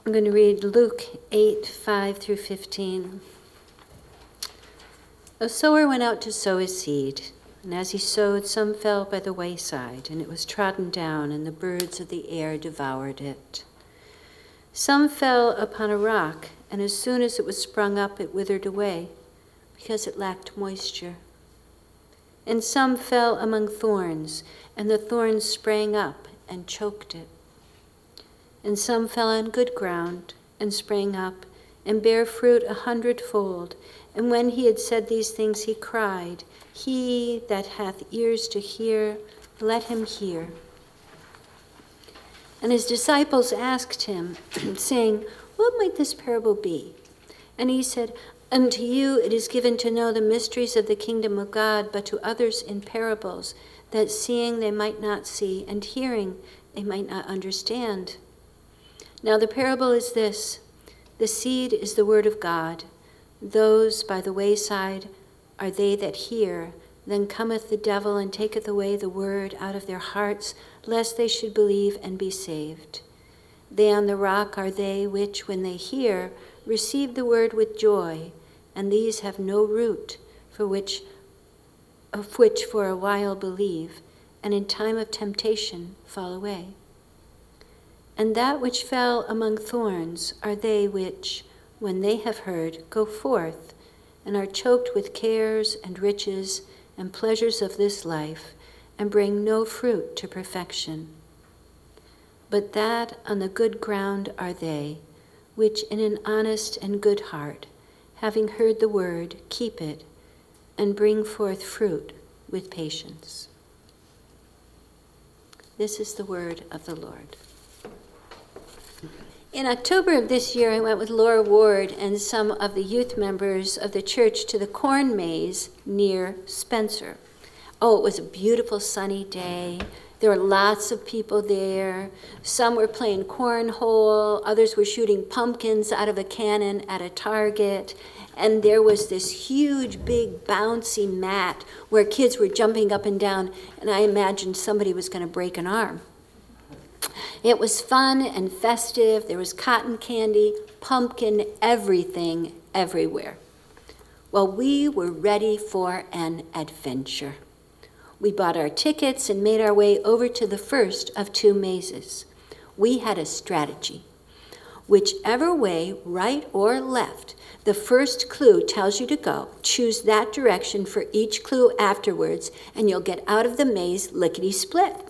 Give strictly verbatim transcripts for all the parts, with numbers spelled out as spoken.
I'm going to read Luke eight, five through fifteen. A sower went out to sow his seed, and as he sowed, some fell by the wayside, and it was trodden down, and the birds of the air devoured it. Some fell upon a rock, and as soon as it was sprung up, it withered away, because it lacked moisture. And some fell among thorns, and the thorns sprang up and choked it. And some fell on good ground, and sprang up, and bare fruit a hundredfold. And when he had said these things, he cried, He that hath ears to hear, let him hear. And his disciples asked him, saying, What might this parable be? And he said, Unto you it is given to know the mysteries of the kingdom of God, but to others in parables, that seeing they might not see, and hearing they might not understand. Now the parable is this: the seed is the word of God. Those by the wayside are they that hear. Then cometh the devil and taketh away the word out of their hearts, lest they should believe and be saved. They on the rock are they which, when they hear, receive the word with joy, and these have no root, for which, of which for a while believe, and in time of temptation fall away. And that which fell among thorns are they which, when they have heard, go forth, and are choked with cares and riches and pleasures of this life, and bring no fruit to perfection. But that on the good ground are they, which in an honest and good heart, having heard the word, keep it, and bring forth fruit with patience. This is the word of the Lord. In October of this year, I went with Laura Ward and some of the youth members of the church to the corn maze near Spencer. Oh, it was a beautiful sunny day. There were lots of people there. Some were playing cornhole. Others were shooting pumpkins out of a cannon at a target. And there was this huge, big, bouncy mat where kids were jumping up and down, and I imagined somebody was going to break an arm. It was fun and festive. There was cotton candy, pumpkin, everything, everywhere. Well, we were ready for an adventure. We bought our tickets and made our way over to the first of two mazes. We had a strategy. Whichever way, right or left, the first clue tells you to go, choose that direction for each clue afterwards, and you'll get out of the maze lickety-split.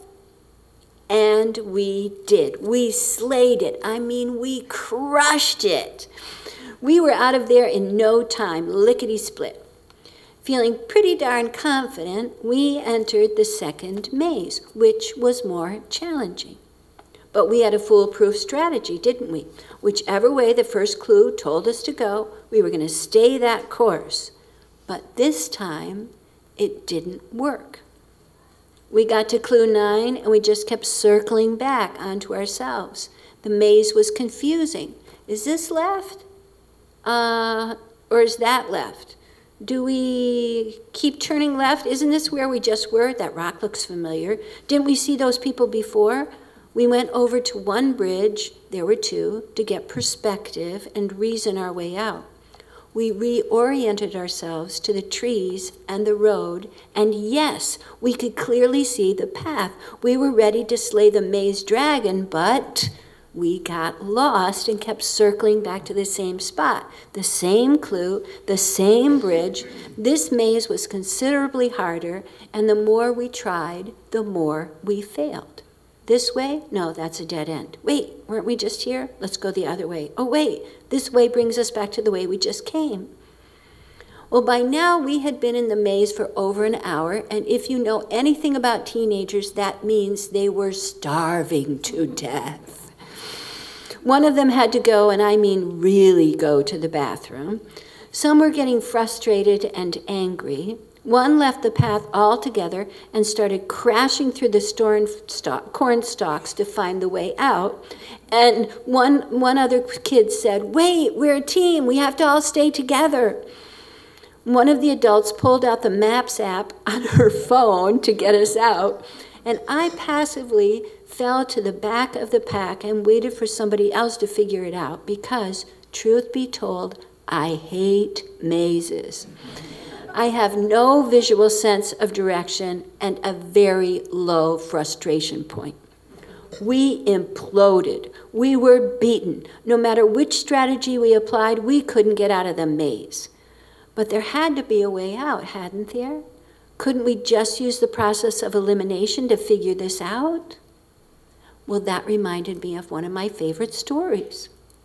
And we did. We slayed it. I mean, we crushed it. We were out of there in no time, lickety-split. Feeling pretty darn confident, we entered the second maze, which was more challenging. But we had a foolproof strategy, didn't we? Whichever way the first clue told us to go, we were going to stay that course. But this time, it didn't work. We got to clue nine, and we just kept circling back onto ourselves. The maze was confusing. Is this left? Uh, or is that left? Do we keep turning left? Isn't this where we just were? That rock looks familiar. Didn't we see those people before? We went over to one bridge, there were two, to get perspective and reason our way out. We reoriented ourselves to the trees and the road, and yes, we could clearly see the path. We were ready to slay the maze dragon, but we got lost and kept circling back to the same spot. The same clue, the same bridge. This maze was considerably harder, and the more we tried, the more we failed. This way? No, that's a dead end. Wait, weren't we just here? Let's go the other way. Oh, wait, this way brings us back to the way we just came. Well, by now we had been in the maze for over an hour, and if you know anything about teenagers, that means they were starving to death. One of them had to go, and I mean really go to the bathroom. Some were getting frustrated and angry. One left the path altogether and started crashing through the corn stalks to find the way out. And one, one other kid said, "Wait, we're a team. We have to all stay together." One of the adults pulled out the Maps app on her phone to get us out. And I passively fell to the back of the pack and waited for somebody else to figure it out because, truth be told, I hate mazes. I have no visual sense of direction and a very low frustration point. We imploded. We were beaten. No matter which strategy we applied, we couldn't get out of the maze. But there had to be a way out, hadn't there? Couldn't we just use the process of elimination to figure this out? Well, that reminded me of one of my favorite stories.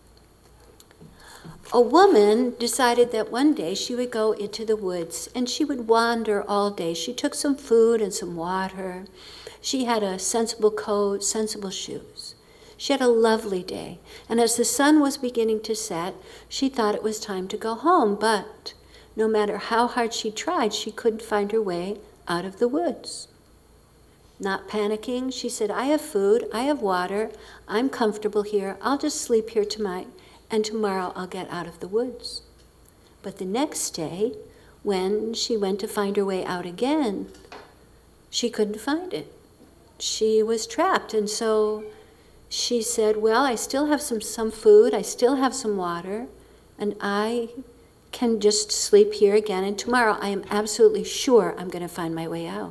A woman decided that one day she would go into the woods and she would wander all day. She took some food and some water. She had a sensible coat, sensible shoes. She had a lovely day. And as the sun was beginning to set, she thought it was time to go home. But no matter how hard she tried, she couldn't find her way out of the woods. Not panicking, she said, I have food, I have water, I'm comfortable here, I'll just sleep here tonight, and tomorrow I'll get out of the woods. But the next day, when she went to find her way out again, she couldn't find it. She was trapped, and so she said, well, I still have some, some food, I still have some water, and I can just sleep here again, and tomorrow I am absolutely sure I'm going to find my way out.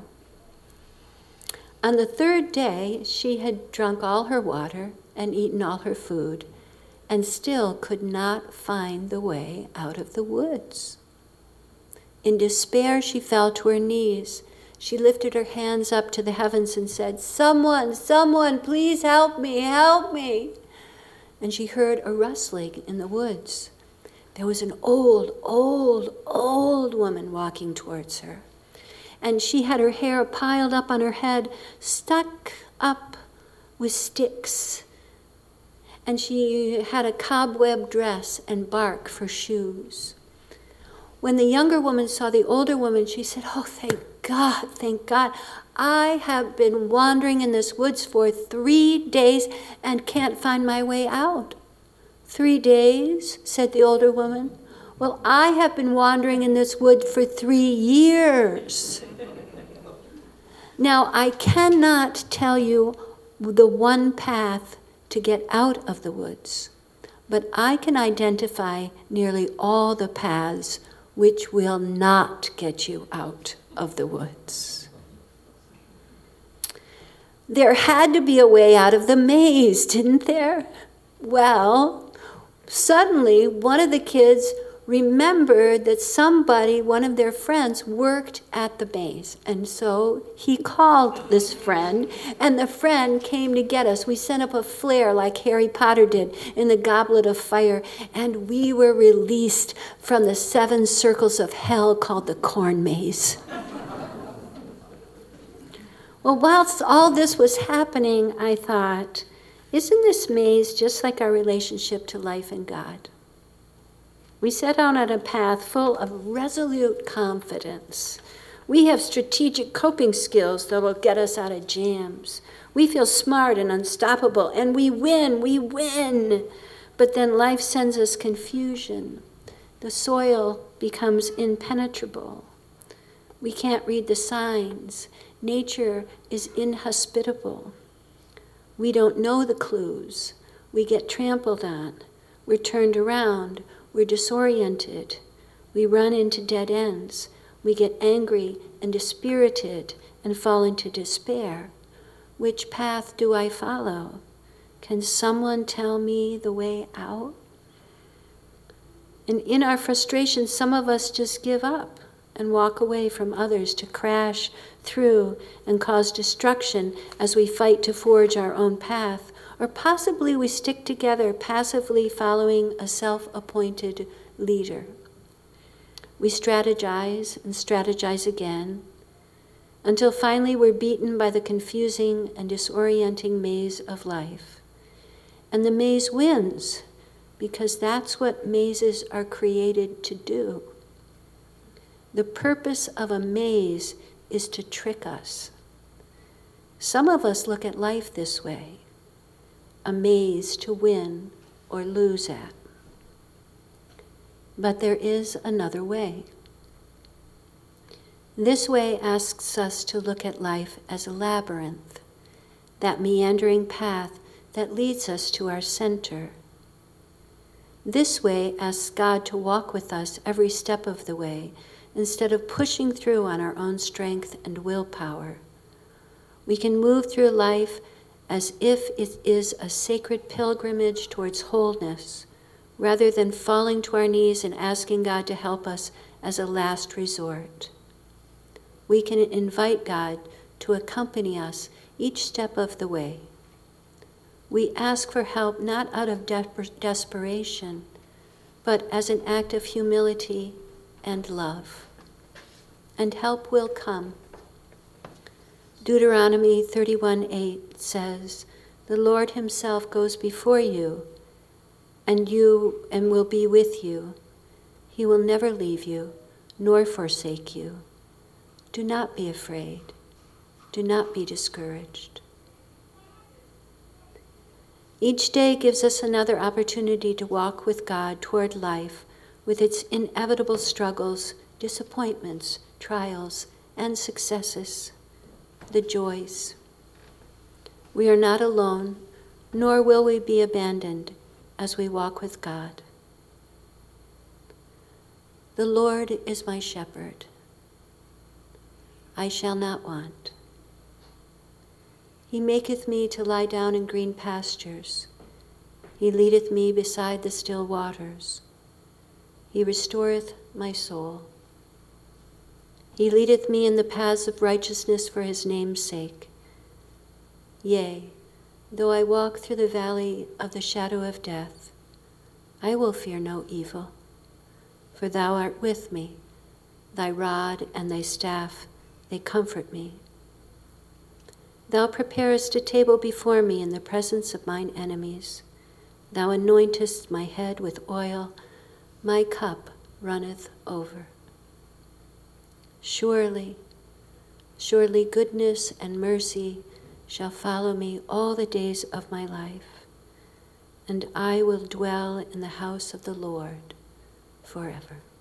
On the third day, she had drunk all her water and eaten all her food, and still could not find the way out of the woods. In despair, she fell to her knees. She lifted her hands up to the heavens and said, someone, someone, please help me, help me. And she heard a rustling in the woods. There was an old, old, old woman walking towards her. And she had her hair piled up on her head, stuck up with sticks. And she had a cobweb dress and bark for shoes. When the younger woman saw the older woman, she said, oh, thank God, thank God. I have been wandering in this woods for three days and can't find my way out. Three days, said the older woman. Well, I have been wandering in this wood for three years. Now, I cannot tell you the one path to get out of the woods, but I can identify nearly all the paths which will not get you out of the woods. There had to be a way out of the maze, didn't there? Well, suddenly one of the kids remembered that somebody, one of their friends, worked at the maze. And so he called this friend, and the friend came to get us. We sent up a flare like Harry Potter did in the Goblet of Fire, and we were released from the seven circles of hell called the corn maze. Well, whilst all this was happening, I thought, isn't this maze just like our relationship to life and God? We set out on a path full of resolute confidence. We have strategic coping skills that will get us out of jams. We feel smart and unstoppable, and we win, we win. But then life sends us confusion. The soil becomes impenetrable. We can't read the signs. Nature is inhospitable. We don't know the clues. We get trampled on. We're turned around. We're disoriented. We run into dead ends. We get angry and dispirited and fall into despair. Which path do I follow? Can someone tell me the way out? And in our frustration, some of us just give up and walk away from others to crash through and cause destruction as we fight to forge our own path. Or possibly we stick together, passively following a self-appointed leader. We strategize and strategize again, until finally we're beaten by the confusing and disorienting maze of life. And the maze wins, because that's what mazes are created to do. The purpose of a maze is to trick us. Some of us look at life this way. A maze to win or lose at. But there is another way. This way asks us to look at life as a labyrinth, that meandering path that leads us to our center. This way asks God to walk with us every step of the way, instead of pushing through on our own strength and willpower. We can move through life as if it is a sacred pilgrimage towards wholeness, rather than falling to our knees and asking God to help us as a last resort. We can invite God to accompany us each step of the way. We ask for help not out of de- desperation, but as an act of humility and love. And help will come. Deuteronomy thirty-one eight says, "The Lord himself goes before you, and you and will be with you. He will never leave you, nor forsake you. Do not be afraid. Do not be discouraged." Each day gives us another opportunity to walk with God toward life with its inevitable struggles, disappointments, trials, and successes, the joys. We are not alone, nor will we be abandoned as we walk with God. The Lord is my shepherd. I shall not want. He maketh me to lie down in green pastures. He leadeth me beside the still waters. He restoreth my soul. He leadeth me in the paths of righteousness for his name's sake. Yea, though I walk through the valley of the shadow of death, I will fear no evil, for thou art with me. Thy rod and thy staff, they comfort me. Thou preparest a table before me in the presence of mine enemies. Thou anointest my head with oil, my cup runneth over. Surely, surely goodness and mercy shall follow me all the days of my life, and I will dwell in the house of the Lord forever.